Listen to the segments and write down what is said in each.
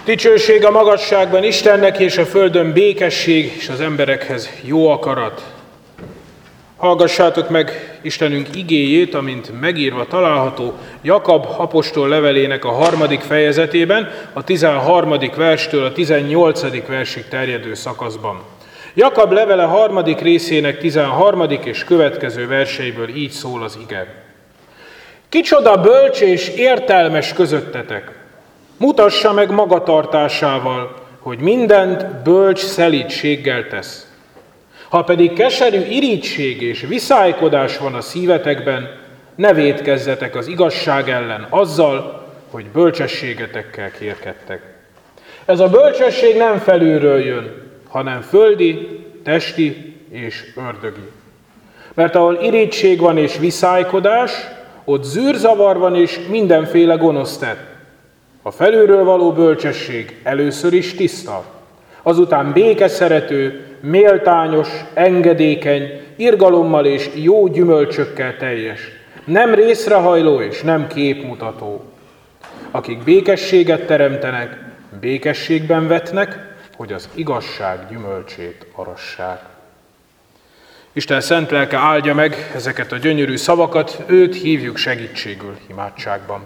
Dicsőség a magasságban Istennek, és a földön békesség, és az emberekhez jó akarat. Hallgassátok meg Istenünk igéjét, amint megírva található Jakab apostol levelének a 3. fejezetében, a 13. verstől a 18. versig terjedő szakaszban. Jakab levele 3. részének 13. és következő verseiből így szól az ige. Kicsoda bölcs és értelmes közöttetek, mutassa meg magatartásával, hogy mindent bölcs szelídséggel tesz. Ha pedig keserű irigység és viszálykodás van a szívetekben, ne vétkezzetek az igazság ellen azzal, hogy bölcsességetekkel kérkedtek. Ez a bölcsesség nem felülről jön, hanem földi, testi és ördögi. Mert ahol irigység van és viszálykodás, ott zűrzavar van és mindenféle gonosz tett. A felülről való bölcsesség először is tiszta, azután békeszerető, méltányos, engedékeny, irgalommal és jó gyümölcsökkel teljes, nem részrehajló és nem képmutató. Akik békességet teremtenek, békességben vetnek, hogy az igazság gyümölcsét arassák. Isten szent lelke áldja meg ezeket a gyönyörű szavakat, őt hívjuk segítségül imádságban.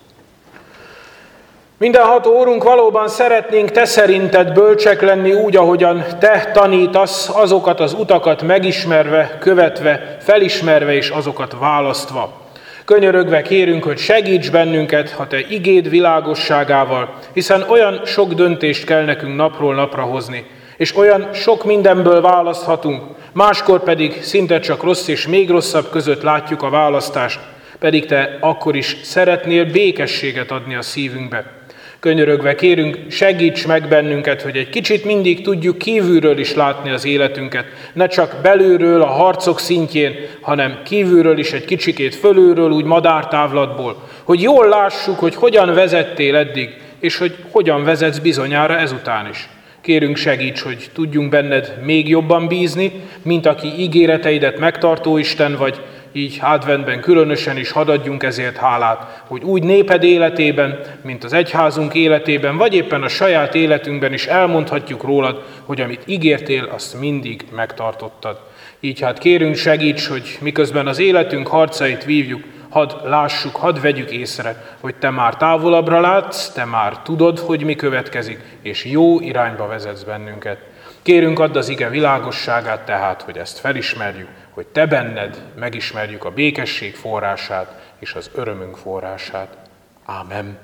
Mindenható Úrunk, valóban szeretnénk te szerinted bölcsek lenni úgy, ahogyan te tanítasz, azokat az utakat megismerve, követve, felismerve és azokat választva. Könyörögve kérünk, hogy segíts bennünket a te igéd világosságával, hiszen olyan sok döntést kell nekünk napról napra hozni, és olyan sok mindenből választhatunk, máskor pedig szinte csak rossz és még rosszabb között látjuk a választást, pedig te akkor is szeretnél békességet adni a szívünkbe. Könyörögve kérünk, segíts meg bennünket, hogy egy kicsit mindig tudjuk kívülről is látni az életünket, ne csak belülről, a harcok szintjén, hanem kívülről is egy kicsikét fölülről, úgy madártávlatból, hogy jól lássuk, hogy hogyan vezettél eddig, és hogy hogyan vezetsz bizonyára ezután is. Kérünk, segíts, hogy tudjunk benned még jobban bízni, mint aki ígéreteidet megtartó Isten vagy, így adventben különösen is hadd adjunk ezért hálát, hogy úgy néped életében, mint az egyházunk életében, vagy éppen a saját életünkben is elmondhatjuk rólad, hogy amit ígértél, azt mindig megtartottad. Így hát kérünk, segíts, hogy miközben az életünk harcait vívjuk, hadd lássuk, hadd vegyük észre, hogy te már távolabbra látsz, te már tudod, hogy mi következik, és jó irányba vezetsz bennünket. Kérünk, add az ige világosságát tehát, hogy ezt felismerjük, hogy te benned megismerjük a békesség forrását és az örömünk forrását. Ámen.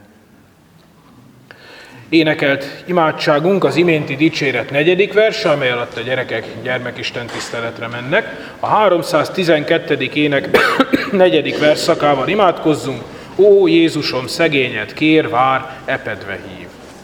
Énekelt imádságunk az iménti dicséret 4. verse, amely alatt a gyerekek gyermekisten tiszteletre mennek. A 312. ének 4. versszakával imádkozzunk. Ó Jézusom, szegényed kér, vár, epedve hív.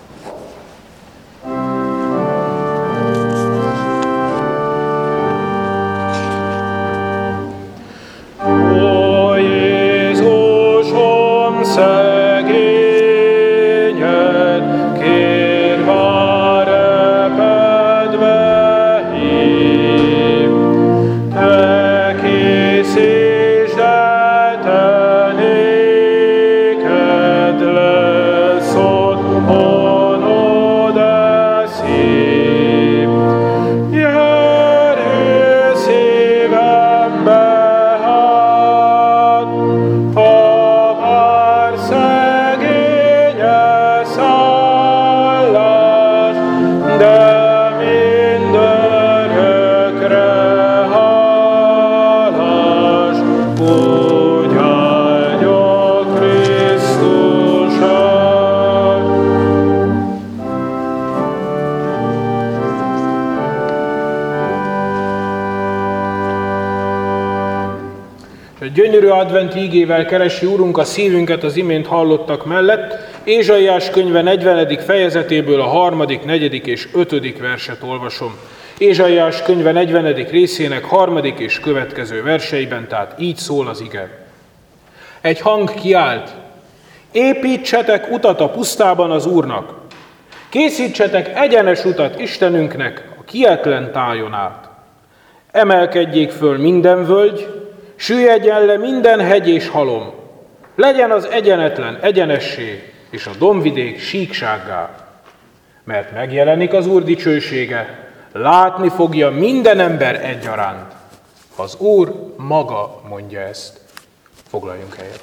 Gyönyörű adventi ígével keresi Úrunk a szívünket az imént hallottak mellett. Ézsaiás könyve 40. fejezetéből a 3., 4. és 5. verset olvasom. Ézsaiás könyve 40. részének 3. és következő verseiben, tehát így szól az ige. Egy hang kiált, építsetek utat a pusztában az Úrnak, készítsetek egyenes utat Istenünknek a kietlen tájon át. Emelkedjék föl minden völgy, süllyedjen le minden hegy és halom, legyen az egyenetlen egyenessé, és a dombvidék síksággá. mert megjelenik az Úr dicsősége, látni fogja minden ember egyaránt. Az Úr maga mondja ezt. Foglaljunk helyet.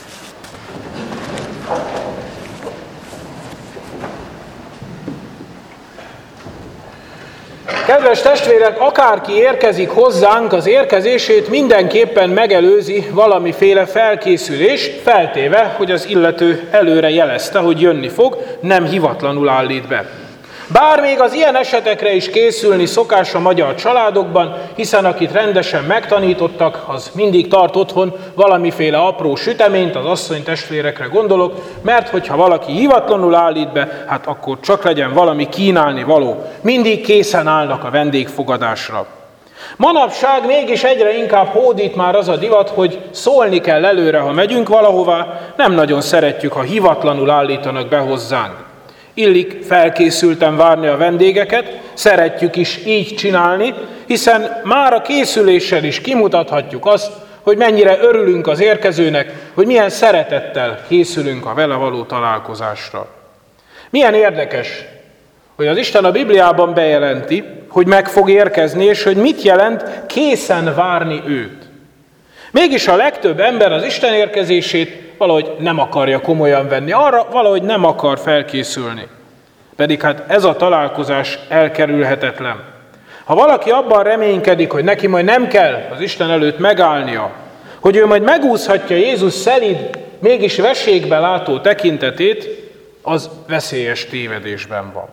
Kedves testvérek, akárki érkezik hozzánk, az érkezését mindenképpen megelőzi valamiféle felkészülés, feltéve, hogy az illető előre jelezte, hogy jönni fog, nem hivatlanul állít be. Bár még az ilyen esetekre is készülni szokás a magyar családokban, hiszen akit rendesen megtanítottak, az mindig tart otthon valamiféle apró süteményt, az asszonytestvérekre gondolok, mert hogyha valaki hivatlanul állít be, hát akkor csak legyen valami kínálni való. Mindig készen állnak a vendégfogadásra. Manapság mégis egyre inkább hódít már az a divat, hogy szólni kell előre, ha megyünk valahová, nem nagyon szeretjük, ha hivatlanul állítanak be hozzánk. Illik felkészülten várni a vendégeket, szeretjük is így csinálni, hiszen már a készüléssel is kimutathatjuk azt, hogy mennyire örülünk az érkezőnek, hogy milyen szeretettel készülünk a vele való találkozásra. Milyen érdekes, hogy az Isten a Bibliában bejelenti, hogy meg fog érkezni, és hogy mit jelent készen várni őt. Mégis a legtöbb ember az Isten érkezését valahogy nem akarja komolyan venni, arra valahogy nem akar felkészülni. Pedig hát ez a találkozás elkerülhetetlen. Ha valaki abban reménykedik, hogy neki majd nem kell az Isten előtt megállnia, hogy ő majd megúszhatja Jézus szelíd, mégis veségbe látó tekintetét, az veszélyes tévedésben van.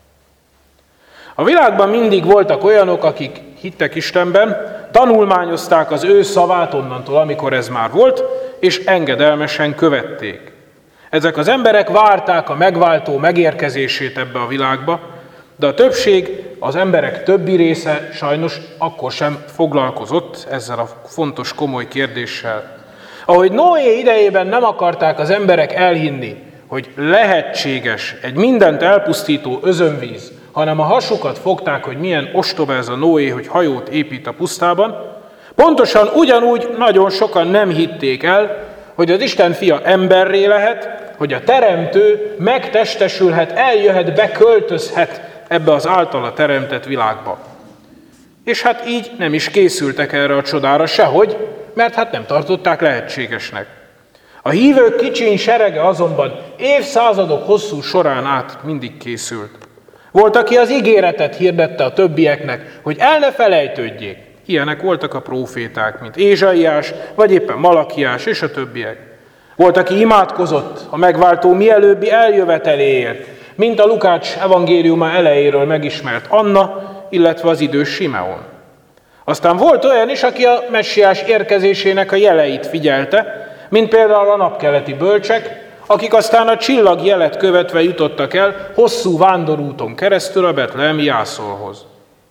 A világban mindig voltak olyanok, akik hittek Istenben, tanulmányozták az ő szavát onnantól, amikor ez már volt, és engedelmesen követték. Ezek az emberek várták a megváltó megérkezését ebbe a világba, de a többség, az emberek többi része sajnos akkor sem foglalkozott ezzel a fontos, komoly kérdéssel. Ahogy Noé idejében nem akarták az emberek elhinni, hogy lehetséges egy mindent elpusztító özönvíz, hanem a hasukat fogták, hogy milyen ostoba ez a Noé, hogy hajót épít a pusztában, pontosan ugyanúgy nagyon sokan nem hitték el, hogy az Isten fia emberré lehet, hogy a teremtő megtestesülhet, eljöhet, beköltözhet ebbe az általa teremtett világba. És hát így nem is készültek erre a csodára sehogy, mert hát nem tartották lehetségesnek. A hívők kicsiny serege azonban évszázadok hosszú során át mindig készült. Volt, aki az ígéretet hirdette a többieknek, hogy el ne felejtődjék. Ilyenek voltak a próféták, mint Ézsaiás, vagy éppen Malakiás és a többiek. Volt, aki imádkozott a megváltó mielőbbi eljöveteléért, mint a Lukács evangéliuma elejéről megismert Anna, illetve az idős Simeon. Aztán volt olyan is, aki a messiás érkezésének a jeleit figyelte, mint például a napkeleti bölcsek, akik aztán a csillagjelet követve jutottak el hosszú vándorúton keresztül a betlehemi jászolhoz.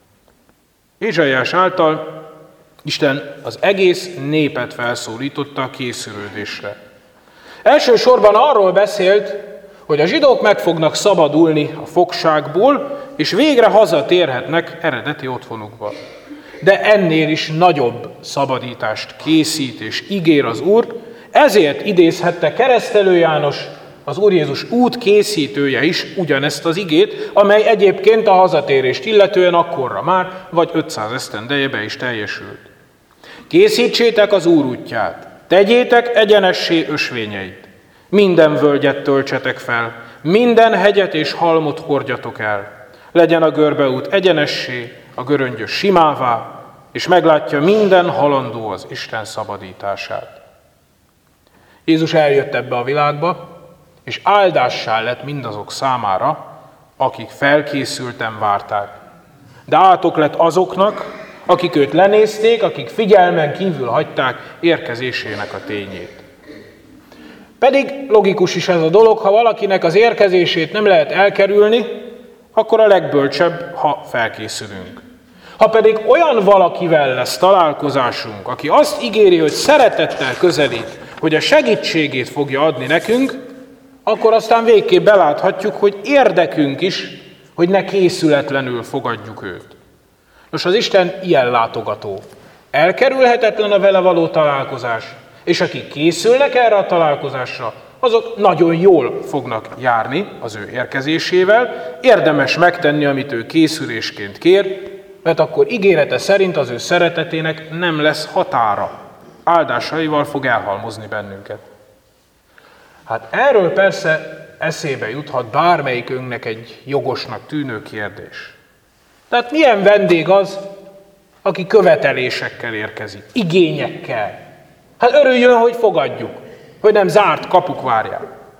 Ézsaiás által Isten az egész népet felszólította a készülődésre. Elsősorban arról beszélt, hogy a zsidók meg fognak szabadulni a fogságból, és végre hazatérhetnek eredeti otthonukba. De ennél is nagyobb szabadítást készít és ígér az Úr, ezért idézhette Keresztelő János, az Úr Jézus út készítője is ugyanezt az igét, amely egyébként a hazatérést illetően akkorra már, vagy 500 esztendeje be is teljesült. Készítsétek az Úr útját, tegyétek egyenessé ösvényeit, minden völgyet töltsetek fel, minden hegyet és halmot hordjatok el, legyen a görbeút egyenessé, a göröngyös simává, és meglátja minden halandó az Isten szabadítását. Jézus eljött ebbe a világba, és áldássá lett mindazok számára, akik felkészülten várták. De átok lett azoknak, akik őt lenézték, akik figyelmen kívül hagyták érkezésének a tényét. Pedig logikus is ez a dolog, ha valakinek az érkezését nem lehet elkerülni, akkor a legbölcsebb, ha felkészülünk. Ha pedig olyan valakivel lesz találkozásunk, aki azt ígéri, hogy szeretettel közelít, hogy a segítségét fogja adni nekünk, akkor aztán végképp beláthatjuk, hogy érdekünk is, hogy ne készületlenül fogadjuk őt. Nos, az Isten ilyen látogató. Elkerülhetetlen a vele való találkozás, és akik készülnek erre a találkozásra, azok nagyon jól fognak járni az ő érkezésével, érdemes megtenni, amit ő készülésként kér, mert akkor ígérete szerint az ő szeretetének nem lesz határa. Áldásaival fog elhalmozni bennünket. Hát erről persze eszébe juthat bármelyikünknek egy jogosnak tűnő kérdés. Tehát milyen vendég az, aki követelésekkel érkezik, igényekkel? Hát örüljön, hogy fogadjuk, hogy nem zárt kapuk várják.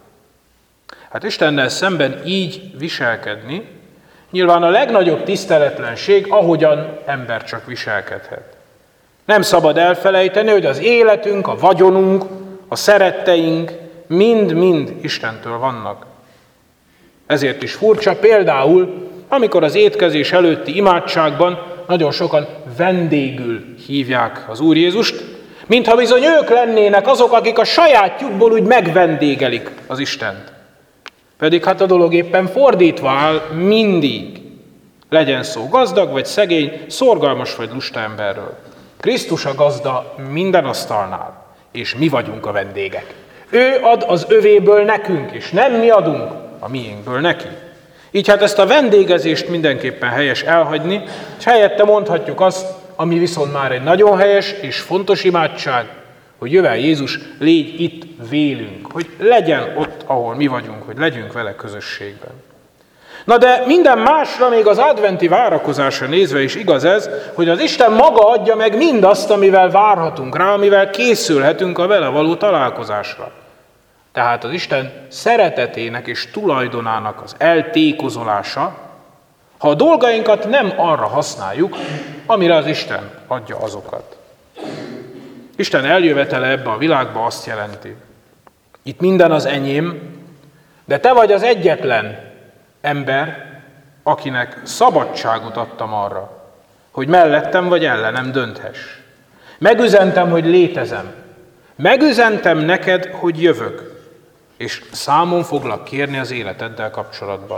Hát Istennel szemben így viselkedni, nyilván a legnagyobb tiszteletlenség, ahogyan ember csak viselkedhet. Nem szabad elfelejteni, hogy az életünk, a vagyonunk, a szeretteink mind-mind Istentől vannak. Ezért is furcsa például, amikor az étkezés előtti imádságban nagyon sokan vendégül hívják az Úr Jézust, mintha bizony ők lennének azok, akik a sajátjukból úgy megvendégelik az Istent. Pedig hát a dolog éppen fordítva áll mindig. Legyen szó gazdag vagy szegény, szorgalmas vagy lusta emberről. Krisztus a gazda minden asztalnál, és mi vagyunk a vendégek. Ő ad az övéből nekünk, és nem mi adunk a miénkből neki. Így hát ezt a vendégezést mindenképpen helyes elhagyni, és helyette mondhatjuk azt, ami viszont már egy nagyon helyes és fontos imádság, hogy jövel Jézus, légy itt vélünk, hogy legyen ott, ahol mi vagyunk, hogy legyünk vele közösségben. Na de minden másra, még az adventi várakozásra nézve is igaz ez, hogy az Isten maga adja meg mindazt, amivel várhatunk rá, amivel készülhetünk a vele való találkozásra. Tehát az Isten szeretetének és tulajdonának az eltékozolása, ha a dolgainkat nem arra használjuk, amire az Isten adja azokat. Isten eljövetele ebbe a világba azt jelenti, itt minden az enyém, de te vagy az egyetlen ember, akinek szabadságot adtam arra, hogy mellettem vagy ellenem dönthess. Megüzentem, hogy létezem. Megüzentem neked, hogy jövök, és számon foglak kérni az életeddel kapcsolatban.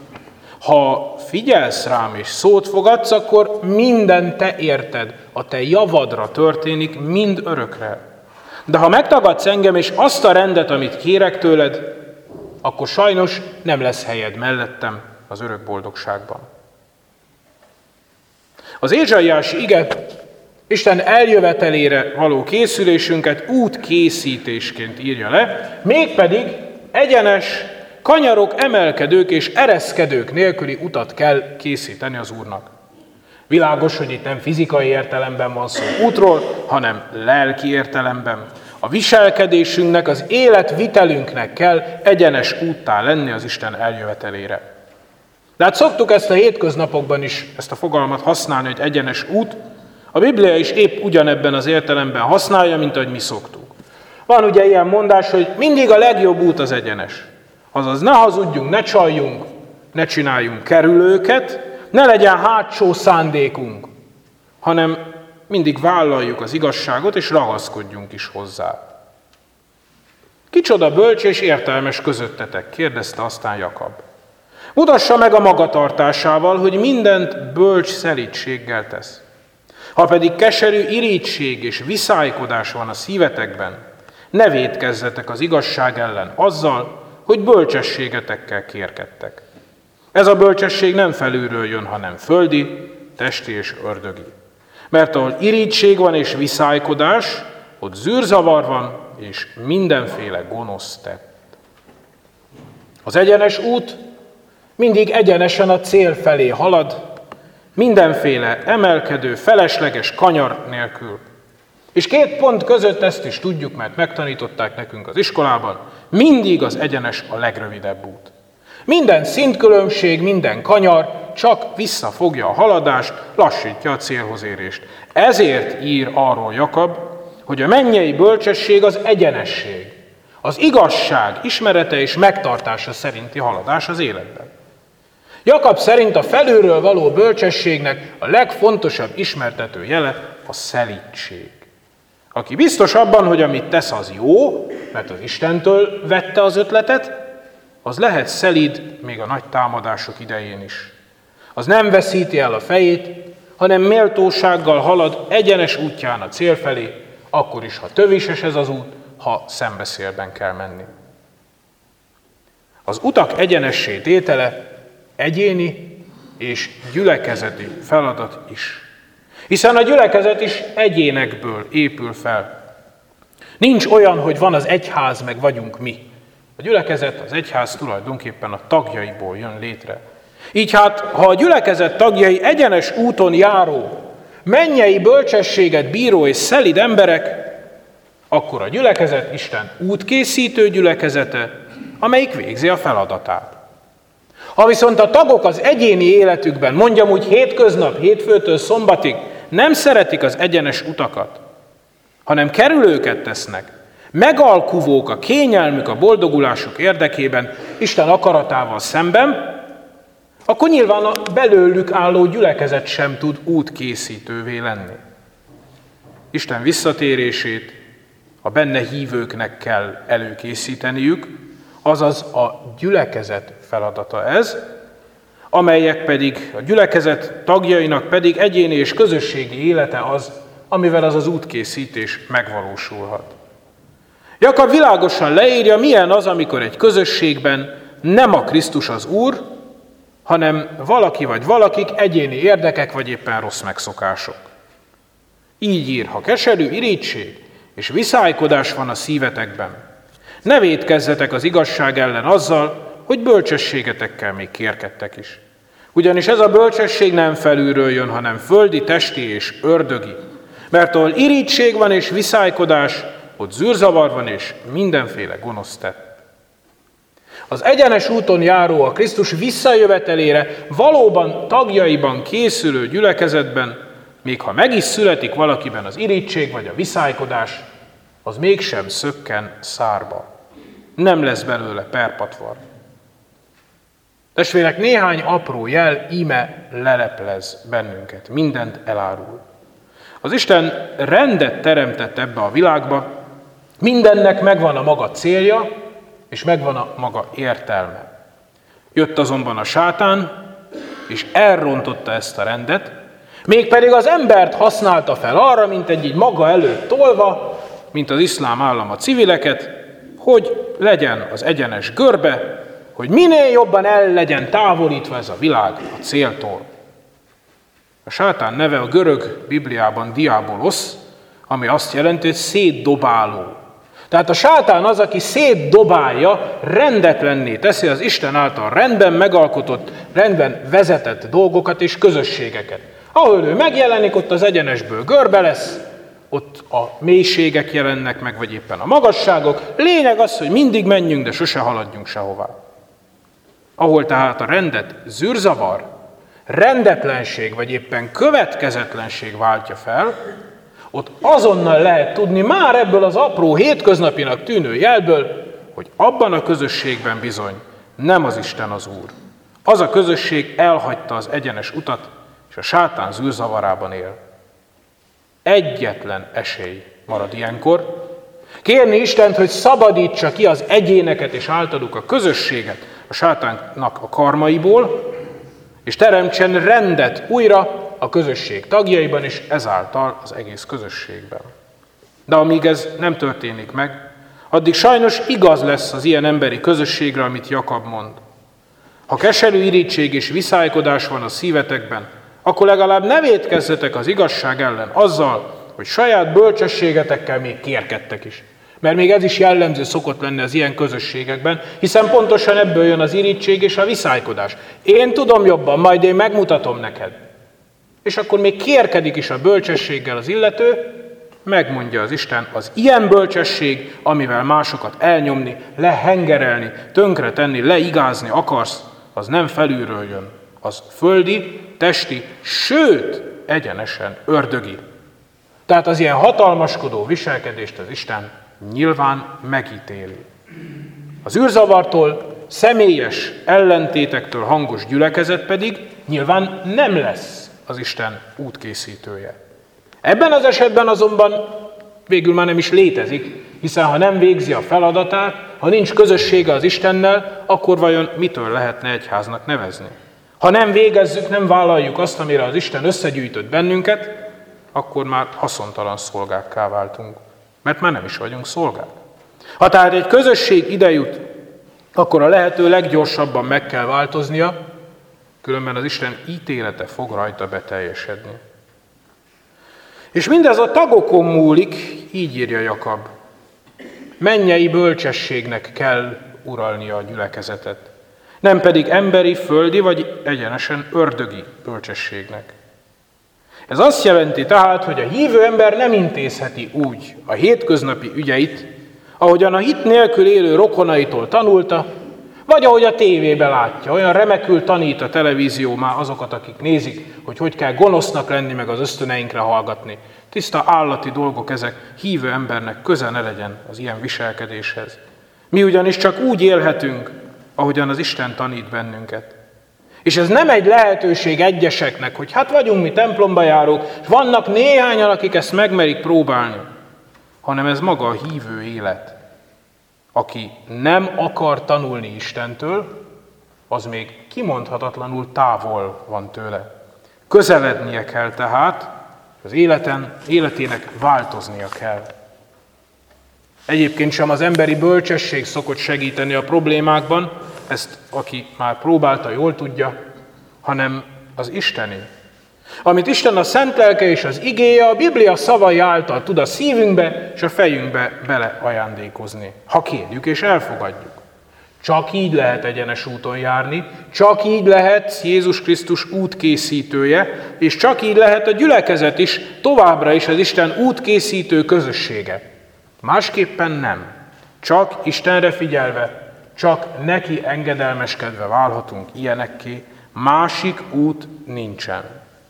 Ha figyelsz rám és szót fogadsz, akkor minden te érted, a te javadra történik mind örökre. De ha megtagadsz engem és azt a rendet, amit kérek tőled, akkor sajnos nem lesz helyed mellettem az örök boldogságban. Az ézsaiási ige Isten eljövetelére való készülésünket útkészítésként írja le, mégpedig egyenes, kanyarok, emelkedők és ereszkedők nélküli utat kell készíteni az Úrnak. Világos, hogy itt nem fizikai értelemben van szó útról, hanem lelki értelemben. A viselkedésünknek, az életvitelünknek kell egyenes úttá lenni az Isten eljövetelére. De hát szoktuk ezt a hétköznapokban is, ezt a fogalmat használni, hogy egyenes út. A Biblia is épp ugyanebben az értelemben használja, mint ahogy mi szoktuk. Van ugye ilyen mondás, hogy mindig a legjobb út az egyenes. Azaz ne hazudjunk, ne csaljunk, ne csináljunk kerülőket, ne legyen hátsó szándékunk, hanem mindig vállaljuk az igazságot, és ragaszkodjunk is hozzá. Kicsoda bölcs és értelmes közöttetek? Kérdezte aztán Jakab. Mutassa meg a magatartásával, hogy mindent bölcs szelídséggel tesz. Ha pedig keserű irigység és viszálykodás van a szívetekben, ne vétkezzetek az igazság ellen azzal, hogy bölcsességetekkel kérkedtek. Ez a bölcsesség nem felülről jön, hanem földi, testi és ördögi. Mert ahol irigység van és viszálykodás, ott zűrzavar van és mindenféle gonosz tett. Az egyenes út mindig egyenesen a cél felé halad, mindenféle emelkedő, felesleges kanyar nélkül. És két pont között ezt is tudjuk, mert megtanították nekünk az iskolában, mindig az egyenes a legrövidebb út. Minden szintkülönbség, minden kanyar csak visszafogja a haladást, lassítja a célhoz érést. Ezért ír arról Jakab, hogy a mennyei bölcsesség az egyenesség, az igazság ismerete és megtartása szerinti haladás az életben. Jakab szerint a felülről való bölcsességnek a legfontosabb ismertető jele a szelídség. Aki biztos abban, hogy amit tesz az jó, mert az Istentől vette az ötletet, az lehet szelíd még a nagy támadások idején is. Az nem veszíti el a fejét, hanem méltósággal halad egyenes útján a cél felé, akkor is, ha tövises ez az út, ha szembeszélben kell menni. Az utak egyenessé tétele egyéni és gyülekezeti feladat is. Hiszen a gyülekezet is egyénekből épül fel. Nincs olyan, hogy van az egyház, meg vagyunk mi. A gyülekezet, az egyház tulajdonképpen a tagjaiból jön létre. Így hát, ha a gyülekezet tagjai egyenes úton járó, mennyei bölcsességet bíró és szelíd emberek, akkor a gyülekezet Isten útkészítő gyülekezete, amelyik végzi a feladatát. Ha viszont a tagok az egyéni életükben, mondjam úgy hétköznap, hétfőtől szombatig nem szeretik az egyenes utakat, hanem kerülőket tesznek, megalkuvók a kényelmük, a boldogulásuk érdekében, Isten akaratával szemben, akkor nyilván a belőlük álló gyülekezet sem tud útkészítővé lenni. Isten visszatérését a benne hívőknek kell előkészíteniük, azaz a gyülekezet feladata ez, amelyek pedig a gyülekezet tagjainak pedig egyéni és közösségi élete az, amivel az útkészítés megvalósulhat. Jakab világosan leírja, milyen az, amikor egy közösségben nem a Krisztus az Úr, hanem valaki vagy valakik, egyéni érdekek vagy éppen rossz megszokások. Így ír, ha keserű irigység és viszálykodás van a szívetekben, ne vétkezzetek az igazság ellen azzal, hogy bölcsességetekkel még kérkedtek is. Ugyanis ez a bölcsesség nem felülről jön, hanem földi, testi és ördögi. Mert ahol irigység van és viszálykodás, ott zűrzavar van és mindenféle gonosz tett. Az egyenes úton járó a Krisztus visszajövetelére valóban tagjaiban készülő gyülekezetben, még ha meg is születik valakiben az irigység vagy a viszálykodás, az mégsem szökken szárba. Nem lesz belőle perpatvar. Testvérek, néhány apró jel íme leleplez bennünket, mindent elárul. Az Isten rendet teremtett ebbe a világba, mindennek megvan a maga célja, és megvan a maga értelme. Jött azonban a sátán, és elrontotta ezt a rendet, mégpedig az embert használta fel arra, mint egy maga előtt tolva, mint az iszlám állam a civileket, hogy legyen az egyenes görbe, hogy minél jobban el legyen távolítva ez a világ a céltól. A sátán neve a görög Bibliában diabolos, ami azt jelenti, hogy szétdobáló. Tehát a sátán az, aki szétdobálja, rendetlenné teszi az Isten által rendben megalkotott, rendben vezetett dolgokat és közösségeket. Ahol ő megjelenik, ott az egyenesből görbe lesz, ott a mélységek jelennek meg, vagy éppen a magasságok. Lényeg az, hogy mindig menjünk, de sose haladjunk sehová. Ahol tehát a rendet zűrzavar, rendetlenség, vagy éppen következetlenség váltja fel, ott azonnal lehet tudni már ebből az apró hétköznapinak tűnő jelből, hogy abban a közösségben bizony nem az Isten az Úr. Az a közösség elhagyta az egyenes utat, és a sátán zűrzavarában él. Egyetlen esély marad ilyenkor. Kérni Istent, hogy szabadítsa ki az egyéneket és általuk a közösséget a sátánnak a karmaiból, és teremtsen rendet újra a közösség tagjaiban, és ezáltal az egész közösségben. De amíg ez nem történik meg, addig sajnos igaz lesz az ilyen emberi közösségre, amit Jakab mond. Ha keserű irigység és viszálykodás van a szívetekben, akkor legalább ne vétkezzetek az igazság ellen azzal, hogy saját bölcsességetekkel még kérkedtek is. Mert még ez is jellemző szokott lenni az ilyen közösségekben, hiszen pontosan ebből jön az irigység és a viszálykodás. Én tudom jobban, majd én megmutatom neked. És akkor még kérkedik is a bölcsességgel az illető, megmondja az Isten, az ilyen bölcsesség, amivel másokat elnyomni, lehengerelni, tönkretenni, leigázni akarsz, az nem felülről jön. Az földi, testi, sőt, egyenesen ördögi. Tehát az ilyen hatalmaskodó viselkedést az Isten nyilván megítéli. Az űrzavartól, személyes ellentétektől hangos gyülekezet pedig nyilván nem lesz az Isten útkészítője. Ebben az esetben azonban végül már nem is létezik, hiszen ha nem végzi a feladatát, ha nincs közössége az Istennel, akkor vajon mitől lehetne egyháznak nevezni? Ha nem végezzük, nem vállaljuk azt, amire az Isten összegyűjtött bennünket, akkor már haszontalan szolgákká váltunk, mert már nem is vagyunk szolgák. Ha tehát egy közösség idejut, akkor a lehető leggyorsabban meg kell változnia, különben az Isten ítélete fog rajta beteljesedni. És mindez a tagokon múlik, így írja Jakab. Mennyei bölcsességnek kell uralnia a gyülekezetet, nem pedig emberi, földi vagy egyenesen ördögi bölcsességnek. Ez azt jelenti tehát, hogy a hívő ember nem intézheti úgy a hétköznapi ügyeit, ahogyan a hit nélkül élő rokonaitól tanulta, vagy ahogy a tévében látja, olyan remekül tanít a televízió már azokat, akik nézik, hogy kell gonosznak lenni, meg az ösztöneinkre hallgatni. Tiszta állati dolgok ezek, hívő embernek köze ne legyen az ilyen viselkedéshez. Mi ugyanis csak úgy élhetünk, ahogyan az Isten tanít bennünket. És ez nem egy lehetőség egyeseknek, hogy hát vagyunk mi templomba járók, és vannak néhányan, akik ezt megmerik próbálni, hanem ez maga a hívő élet. Aki nem akar tanulni Istentől, az még kimondhatatlanul távol van tőle. Közelednie kell tehát, az életének változnia kell. Egyébként sem az emberi bölcsesség szokott segíteni a problémákban, ezt aki már próbálta, jól tudja, hanem az Isteni. Amit Isten a szent lelke és az igéje, a Biblia szavai által tud a szívünkbe és a fejünkbe beleajándékozni, ha kérjük és elfogadjuk. Csak így lehet egyenes úton járni, csak így lehet Jézus Krisztus útkészítője, és csak így lehet a gyülekezet is továbbra is az Isten útkészítő közössége. Másképpen nem. Csak Istenre figyelve, csak neki engedelmeskedve válhatunk ilyenekké, másik út nincsen.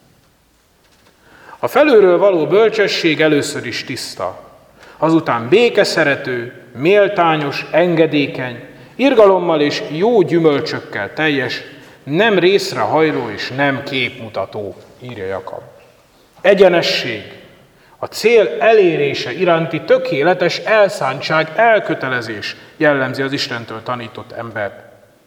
A felülről való bölcsesség először is tiszta, azután békeszerető, méltányos, engedékeny, irgalommal és jó gyümölcsökkel teljes, nem részrehajló és nem képmutató, írja Jakab. Egyenesség, a cél elérése iránti tökéletes elszántság, elkötelezés jellemzi az Istentől tanított embert.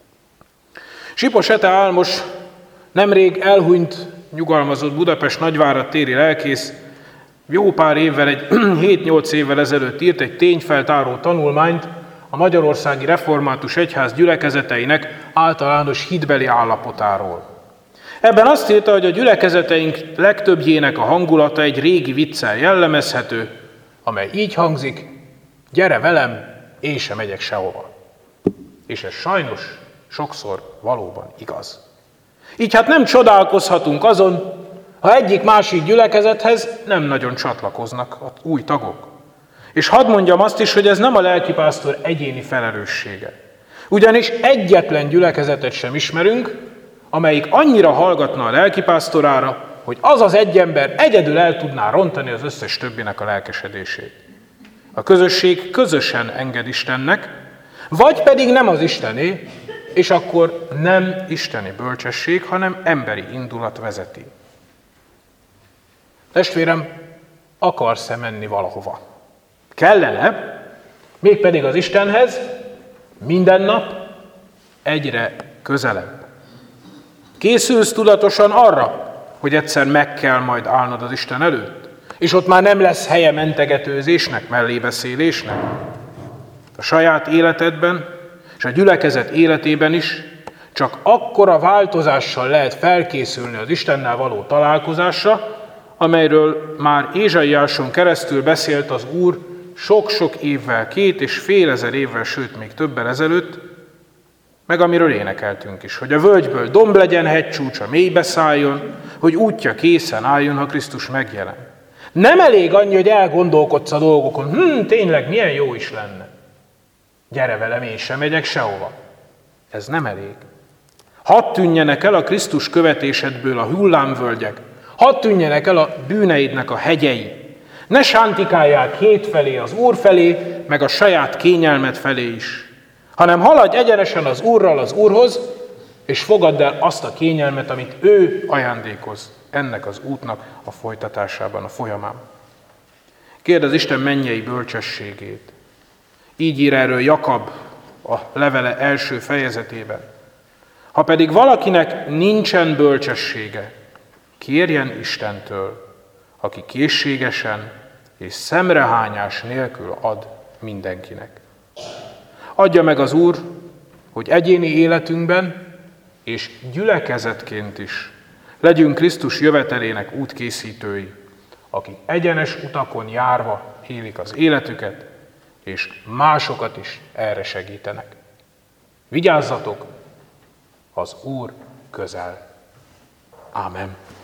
Sipos Ete Álmos nemrég elhunyt, nyugalmazott Budapest Nagyvárad téri lelkész, jó pár évvel, 7-8 évvel ezelőtt írt egy tényfeltáró tanulmányt a Magyarországi Református Egyház gyülekezeteinek általános hitbeli állapotáról. Ebben azt írta, hogy a gyülekezeteink legtöbbjének a hangulata egy régi viccel jellemezhető, amely így hangzik: gyere velem, én sem megyek sehova. És ez sajnos sokszor valóban igaz. Így hát nem csodálkozhatunk azon, ha egyik-másik gyülekezethez nem nagyon csatlakoznak az új tagok. És hadd mondjam azt is, hogy ez nem a lelkipásztor egyéni felelőssége. Ugyanis egyetlen gyülekezetet sem ismerünk, amelyik annyira hallgatna a lelkipásztorára, hogy az az egy ember egyedül el tudná rontani az összes többinek a lelkesedését. A közösség közösen enged Istennek, vagy pedig nem az Istené, és akkor nem isteni bölcsesség, hanem emberi indulat vezeti. Testvérem, akarsz-e menni valahova? Kellene, mégpedig az Istenhez, minden nap, egyre közelebb. Készülsz tudatosan arra, hogy egyszer meg kell majd állnod az Isten előtt, és ott már nem lesz helye mentegetőzésnek, mellébeszélésnek. A saját életedben és a gyülekezet életében is csak akkora változással lehet felkészülni az Istennel való találkozásra, amelyről már Ézsaiáson keresztül beszélt az Úr sok-sok évvel, 2500 évvel, sőt még többel ezelőtt, meg amiről énekeltünk is, hogy a völgyből domb legyen, hegycsúcsa mélybe szálljon, hogy útja készen álljon, ha Krisztus megjelen. Nem elég annyi, hogy elgondolkodsz a dolgokon, tényleg milyen jó is lenne. Gyere velem, én sem megyek sehova. Ez nem elég. Hadd tűnjenek el a Krisztus követésedből a hullámvölgyek, hadd tűnjenek el a bűneidnek a hegyei. Ne sántikálják hétfelé az Úr felé, meg a saját kényelmed felé is, hanem haladj egyenesen az Úrral az Úrhoz, és fogadd el azt a kényelmet, amit ő ajándékoz ennek az útnak a folytatásában, a folyamán. Kérd az Isten mennyei bölcsességét. Így ír erről Jakab a levele első fejezetében. Ha pedig valakinek nincsen bölcsessége, kérjen Istentől, aki készségesen és szemrehányás nélkül ad mindenkinek. Adja meg az Úr, hogy egyéni életünkben és gyülekezetként is legyünk Krisztus jövetelének útkészítői, akik egyenes utakon járva élik az életüket, és másokat is erre segítenek. Vigyázzatok, az Úr közel. Ámen.